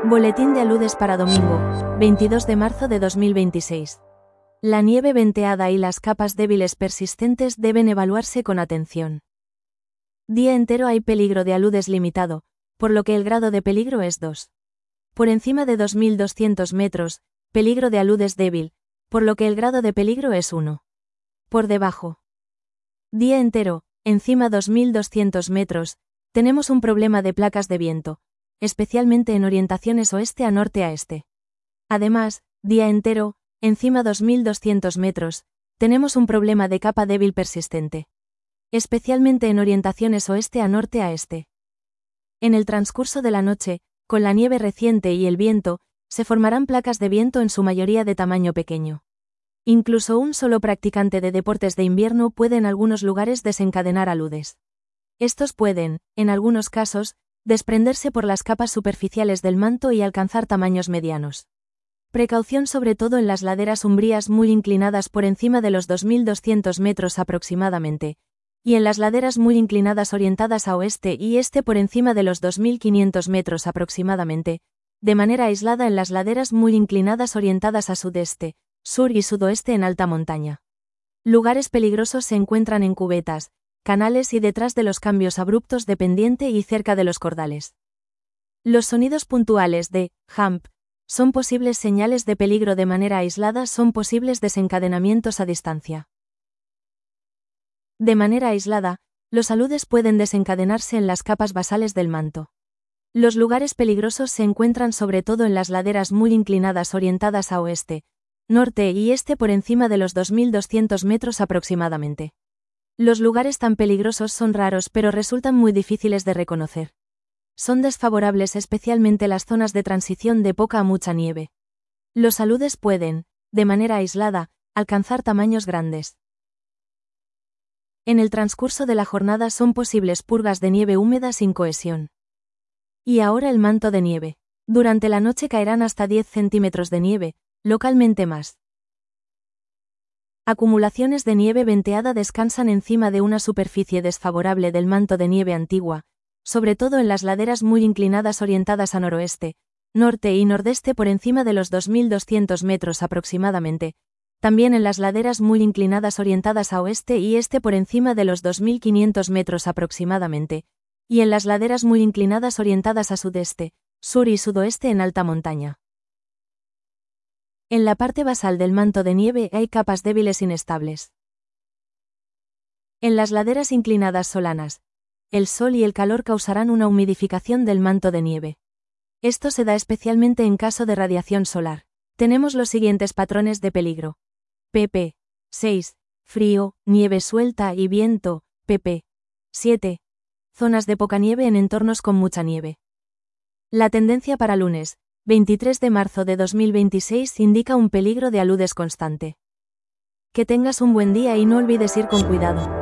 Boletín de aludes para domingo, 22 de marzo de 2026. La nieve venteada y las capas débiles persistentes deben evaluarse con atención. Día entero hay peligro de aludes limitado, por lo que el grado de peligro es 2. Por encima de 2200 metros, peligro de aludes débil, por lo que el grado de peligro es 1. Por debajo. Día entero, encima 2200 metros, tenemos un problema de placas de viento, especialmente en orientaciones oeste a norte a este. Además, día entero, encima 2200 metros, tenemos un problema de capa débil persistente, especialmente en orientaciones oeste a norte a este. En el transcurso de la noche, con la nieve reciente y el viento, se formarán placas de viento en su mayoría de tamaño pequeño. Incluso un solo practicante de deportes de invierno puede en algunos lugares desencadenar aludes. Estos pueden, en algunos casos, desprenderse por las capas superficiales del manto y alcanzar tamaños medianos. Precaución sobre todo en las laderas umbrías muy inclinadas por encima de los 2200 metros aproximadamente, y en las laderas muy inclinadas orientadas a oeste y este por encima de los 2500 metros aproximadamente, de manera aislada en las laderas muy inclinadas orientadas a sudeste, sur y sudoeste en alta montaña. Lugares peligrosos se encuentran en cubetas, canales y detrás de los cambios abruptos de pendiente y cerca de los cordales. Los sonidos puntuales de «jump» son posibles señales de peligro de manera aislada, son posibles desencadenamientos a distancia. De manera aislada, los aludes pueden desencadenarse en las capas basales del manto. Los lugares peligrosos se encuentran sobre todo en las laderas muy inclinadas orientadas a oeste, norte y este por encima de los 2200 metros aproximadamente. Los lugares tan peligrosos son raros pero resultan muy difíciles de reconocer. Son desfavorables especialmente las zonas de transición de poca a mucha nieve. Los aludes pueden, de manera aislada, alcanzar tamaños grandes. En el transcurso de la jornada son posibles purgas de nieve húmeda sin cohesión. Y ahora el manto de nieve. Durante la noche caerán hasta 10 centímetros de nieve, localmente más. Acumulaciones de nieve venteada descansan encima de una superficie desfavorable del manto de nieve antigua, sobre todo en las laderas muy inclinadas orientadas a noroeste, norte y nordeste por encima de los 2200 metros aproximadamente, también en las laderas muy inclinadas orientadas a oeste y este por encima de los 2500 metros aproximadamente, y en las laderas muy inclinadas orientadas a sudeste, sur y sudoeste en alta montaña. En la parte basal del manto de nieve hay capas débiles inestables. En las laderas inclinadas solanas, el sol y el calor causarán una humidificación del manto de nieve. Esto se da especialmente en caso de radiación solar. Tenemos los siguientes patrones de peligro. pp. 6. Frío, nieve suelta y viento. pp. 7. Zonas de poca nieve en entornos con mucha nieve. La tendencia para lunes, 23 de marzo de 2026 indica un peligro de aludes constante. Que tengas un buen día y no olvides ir con cuidado.